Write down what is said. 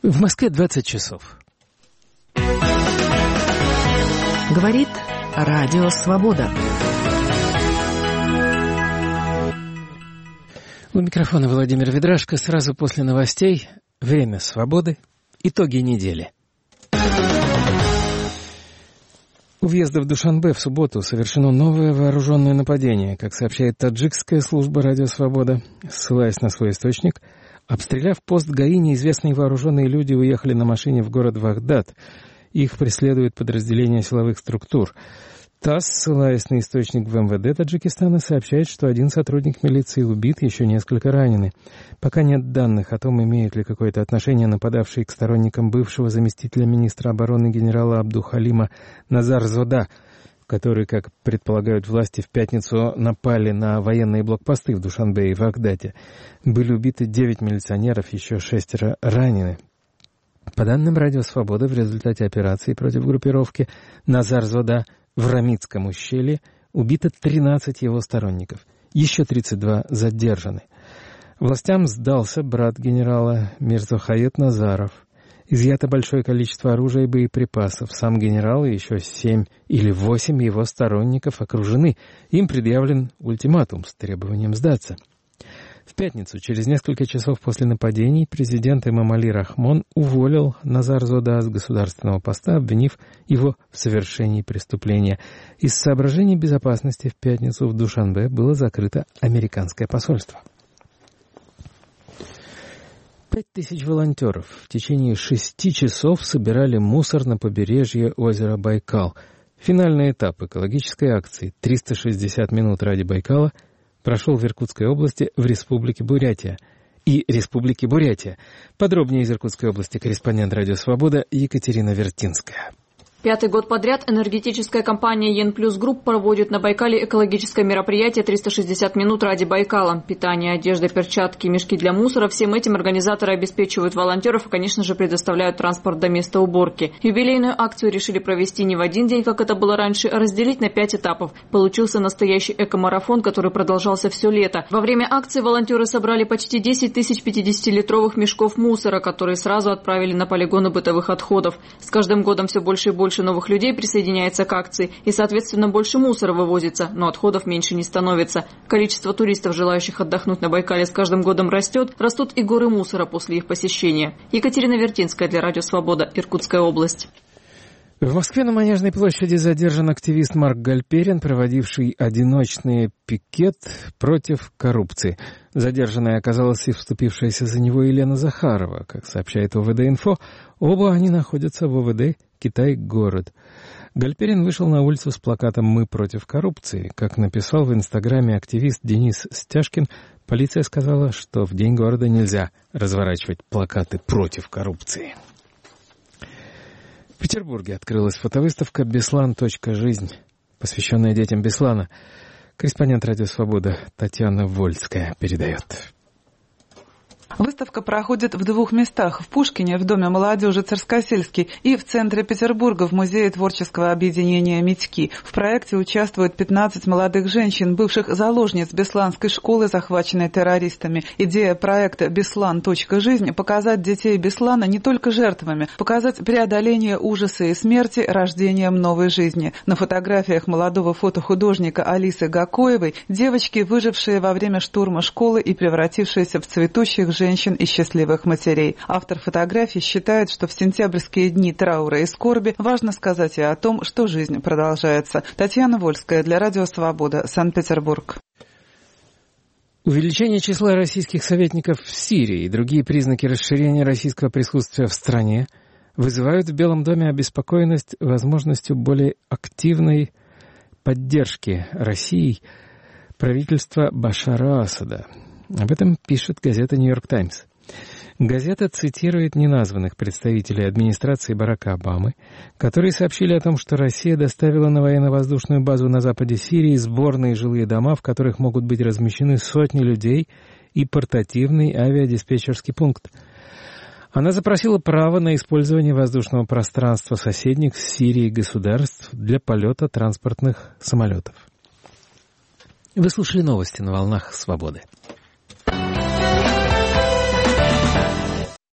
В Москве 20 часов. Говорит Радио Свобода. У микрофона Владимир Ведрашко. Сразу после новостей «Время свободы». Итоги недели. У въезда в Душанбе в субботу совершено новое вооруженное нападение, как сообщает таджикская служба «Радио Свобода», ссылаясь на свой источник. Обстреляв пост ГАИ, неизвестные вооруженные люди уехали на машине в город Вагдад. Их преследует подразделение силовых структур. ТАСС, ссылаясь на источник в МВД Таджикистана, сообщает, что один сотрудник милиции убит, еще несколько ранены. Пока нет данных о том, имеют ли какое-то отношение нападавшие к сторонникам бывшего заместителя министра обороны генерала Абдухалима Назар-Зода, которые, как предполагают власти, в пятницу напали на военные блокпосты в Душанбе и Вагдаде. Были убиты 9 милиционеров, еще 6 ранены. По данным «Радио Свобода», в результате операции против группировки Назар-Зода в Рамитском ущелье убито 13 его сторонников. Еще 32 задержаны. Властям сдался брат генерала Мирзохает Назаров. Изъято большое количество оружия и боеприпасов. Сам генерал и еще 7 или 8 его сторонников окружены. Им предъявлен ультиматум с требованием сдаться. В пятницу, через несколько часов после нападений, президент Эмомали Рахмон уволил Назар-Зода с государственного поста, обвинив его в совершении преступления. Из соображений безопасности в пятницу в Душанбе было закрыто американское посольство. 5000 волонтеров в течение 6 часов собирали мусор на побережье озера Байкал. Финальный этап экологической акции «360 минут ради Байкала» прошел в Иркутской области, в Республике Бурятия. Подробнее из Иркутской области корреспондент «Радио Свобода» Екатерина Вертинская. 5-й год подряд энергетическая компания «Ен-Плюс Групп» проводит на Байкале экологическое мероприятие «360 минут ради Байкала». Питание, одежда, перчатки, мешки для мусора – всем этим организаторы обеспечивают волонтеров и, конечно же, предоставляют транспорт до места уборки. Юбилейную акцию решили провести не в один день, как это было раньше, а разделить на 5 этапов. Получился настоящий экомарафон, который продолжался все лето. Во время акции волонтеры собрали почти 10 тысяч 50-литровых мешков мусора, которые сразу отправили на полигоны бытовых отходов. С каждым годом все больше и больше новых людей присоединяется к акции, и, соответственно, больше мусора вывозится, но отходов меньше не становится. Количество туристов, желающих отдохнуть на Байкале, с каждым годом растет, растут и горы мусора после их посещения. Екатерина Вертинская для Радио Свобода, Иркутская область. В Москве на Манежной площади задержан активист Марк Гальперин, проводивший одиночный пикет против коррупции. Задержанной оказалась и вступившаяся за него Елена Захарова. Как сообщает ОВД-инфо, оба они находятся в ОВД «Китай-город». Гальперин вышел на улицу с плакатом «Мы против коррупции». Как написал в Инстаграме активист Денис Стяжкин, полиция сказала, что в День города нельзя разворачивать плакаты против коррупции. В Петербурге открылась фотовыставка «Беслан.жизнь», посвященная детям Беслана. Корреспондент «Радио Свобода» Татьяна Вольская передает. Выставка проходит в 2 местах: в Пушкине, в Доме молодежи Царскосельский, и в центре Петербурга, в Музее творческого объединения «Митьки». В проекте участвуют 15 молодых женщин, бывших заложниц Бесланской школы, захваченной террористами. Идея проекта «Беслан.жизнь» — показать детей Беслана не только жертвами, показать преодоление ужаса и смерти рождением новой жизни. На фотографиях молодого фотохудожника Алисы Гакоевой девочки, выжившие во время штурма школы и превратившиеся в цветущих женщин и счастливых матерей. Автор фотографий считает, что в сентябрьские дни траура и скорби важно сказать и о том, что жизнь продолжается. Татьяна Вольская для Радио Свобода, Санкт-Петербург. Увеличение числа российских советников в Сирии и другие признаки расширения российского присутствия в стране вызывают в Белом доме обеспокоенность возможностью более активной поддержки России правительства Башара Асада. Об этом пишет газета «Нью-Йорк Таймс». Газета цитирует неназванных представителей администрации Барака Обамы, которые сообщили о том, что Россия доставила на военно-воздушную базу на западе Сирии сборные жилые дома, в которых могут быть размещены сотни людей, и портативный авиадиспетчерский пункт. Она запросила право на использование воздушного пространства соседних с Сирией государств для полета транспортных самолетов. Вы слушали новости на волнах «Свободы».